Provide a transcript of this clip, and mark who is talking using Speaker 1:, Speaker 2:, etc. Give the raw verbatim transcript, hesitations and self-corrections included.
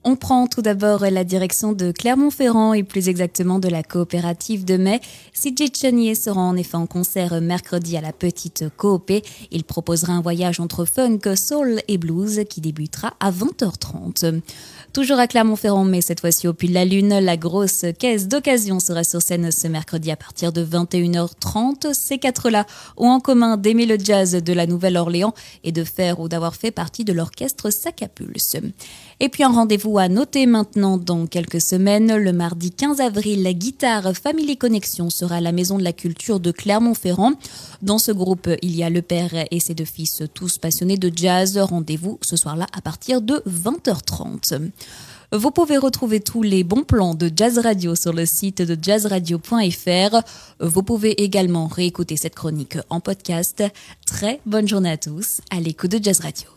Speaker 1: On prend tout d'abord la direction de Clermont-Ferrand et plus exactement de la coopérative de Mai. C J Chenier sera en effet en concert mercredi à la Petite Coopé. Il proposera un voyage entre funk, soul et blues qui débutera à vingt heures trente. Toujours à Clermont-Ferrand, mais cette fois-ci au Puy de la Lune, la grosse caisse d'occasion sera sur scène ce mercredi à partir de vingt et une heures trente. Ces quatre-là ont en commun d'aimer le jazz de la Nouvelle-Orléans et de faire ou d'avoir fait partie de l'orchestre Sac à Pulse. Et puis un rendez-vous à noter maintenant dans quelques semaines. Le mardi quinze avril, la guitare Family Connection sera à la Maison de la Culture de Clermont-Ferrand. Dans ce groupe, il y a le père et ses deux fils, tous passionnés de jazz. Rendez-vous ce soir-là à partir de vingt heures trente. Vous pouvez retrouver tous les bons plans de Jazz Radio sur le site de jazz radio point f r. Vous pouvez également réécouter cette chronique en podcast. Très bonne journée à tous à l'écoute de Jazz Radio.